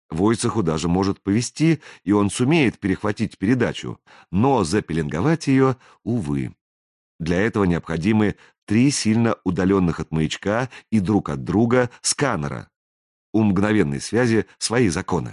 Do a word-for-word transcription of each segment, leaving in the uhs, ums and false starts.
Войцеху даже может повезти, и он сумеет перехватить передачу, но запеленговать ее, увы. Для этого необходимы три сильно удаленных от маячка и друг от друга сканера. У мгновенной связи свои законы.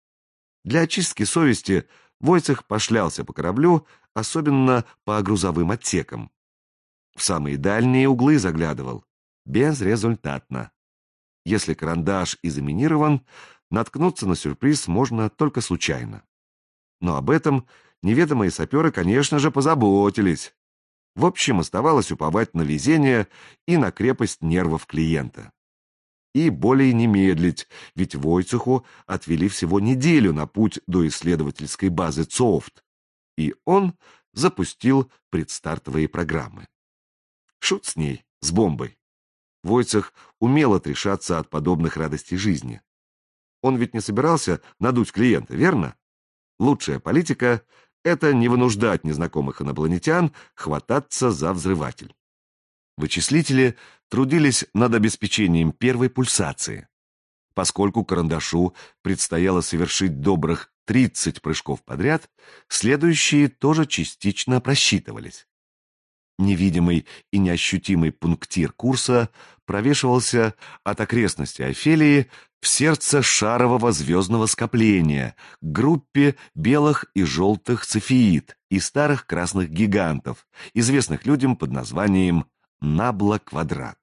Для очистки совести Войцех пошлялся по кораблю, особенно по грузовым отсекам. В самые дальние углы заглядывал. Безрезультатно. Если карандаш и заминирован, наткнуться на сюрприз можно только случайно. Но об этом неведомые саперы, конечно же, позаботились. В общем, оставалось уповать на везение и на крепость нервов клиента. И более не медлить, ведь Войцеху отвели всего неделю на путь до исследовательской базы ЦОФТ, и он запустил предстартовые программы. Шут с ней, с бомбой. Войцех умел отрешаться от подобных радостей жизни. Он ведь не собирался надуть клиента, верно? Лучшая политика — это не вынуждать незнакомых инопланетян хвататься за взрыватель. Вычислители трудились над обеспечением первой пульсации. Поскольку карандашу предстояло совершить добрых тридцать прыжков подряд, следующие тоже частично просчитывались. Невидимый и неощутимый пунктир курса провешивался от окрестностей Офелии в сердце шарового звездного скопления, к группе белых и желтых цефеид и старых красных гигантов, известных людям под названием Набла-квадрат.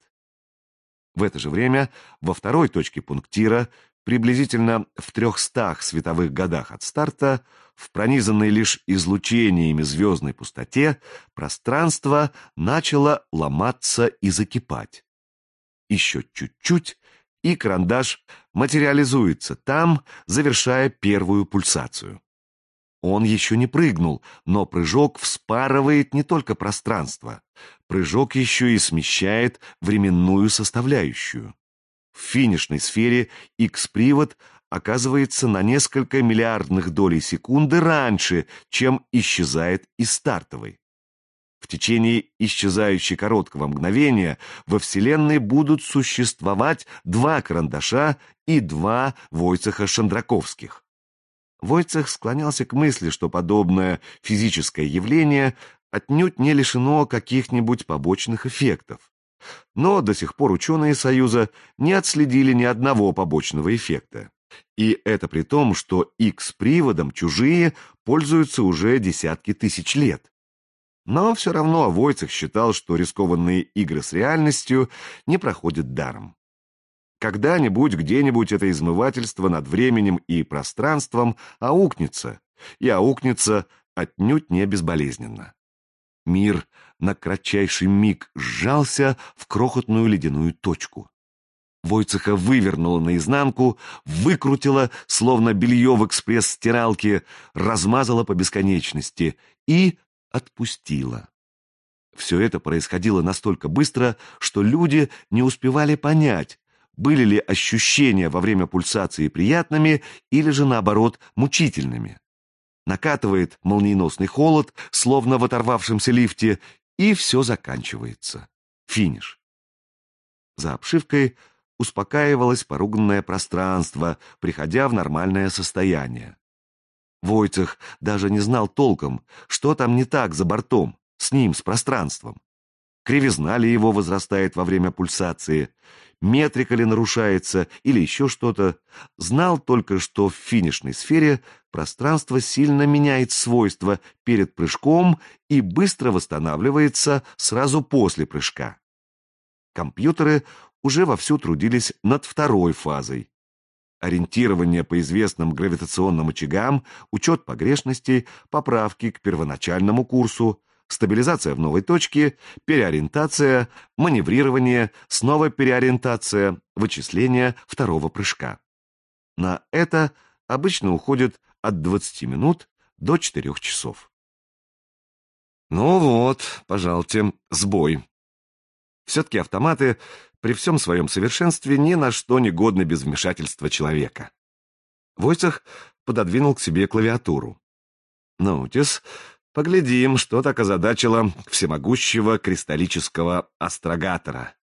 В это же время во второй точке пунктира, приблизительно в трехстах световых годах от старта, в пронизанной лишь излучениями звездной пустоте, пространство начало ломаться и закипать. Еще чуть-чуть, и карандаш материализуется там, завершая первую пульсацию. Он еще не прыгнул, но прыжок вспарывает не только пространство. Прыжок еще и смещает временную составляющую. В финишной сфере Х-привод оказывается на несколько миллиардных долей секунды раньше, чем исчезает из стартовой. В течение исчезающей короткого мгновения во Вселенной будут существовать два карандаша и два Войцеха Шандраковских. Войцех склонялся к мысли, что подобное физическое явление отнюдь не лишено каких-нибудь побочных эффектов. Но до сих пор ученые Союза не отследили ни одного побочного эффекта. И это при том, что Х-приводом чужие пользуются уже десятки тысяч лет. Но все равно Войцех считал, что рискованные игры с реальностью не проходят даром. Когда-нибудь, где-нибудь это измывательство над временем и пространством аукнется, и аукнется отнюдь не безболезненно. Мир на кратчайший миг сжался в крохотную ледяную точку. Войцеха вывернуло наизнанку, выкрутило, словно белье в экспресс-стиралке, размазало по бесконечности и отпустило. Все это происходило настолько быстро, что люди не успевали понять, были ли ощущения во время пульсации приятными или же, наоборот, мучительными. Накатывает молниеносный холод, словно в оторвавшемся лифте, и все заканчивается. Финиш. За обшивкой успокаивалось поруганное пространство, приходя в нормальное состояние. Войцех даже не знал толком, что там не так за бортом, с ним, с пространством. Кривизна ли его возрастает во время пульсации, метрика ли нарушается или еще что-то. Знал только, что в финишной сфере пространство сильно меняет свойства перед прыжком и быстро восстанавливается сразу после прыжка. Компьютеры уже вовсю трудились над второй фазой. Ориентирование по известным гравитационным очагам, учет погрешностей, поправки к первоначальному курсу, стабилизация в новой точке, переориентация, маневрирование, снова переориентация, вычисление второго прыжка. На это обычно уходит от двадцати минут до четырёх часов. Ну вот, пожалуйте, сбой. Все-таки автоматы при всем своем совершенстве ни на что не годны без вмешательства человека. Войцех пододвинул к себе клавиатуру. Ну-тес, поглядим, что так озадачило всемогущего кристаллического астрогатора.